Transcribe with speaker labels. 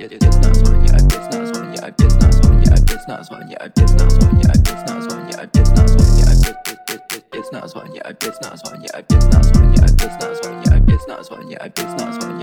Speaker 1: опять название, опять название, опять название, опять название, опять название, опять название, опять название, опять название, опять название, опять название, опять название, опять название, опять название, опять название.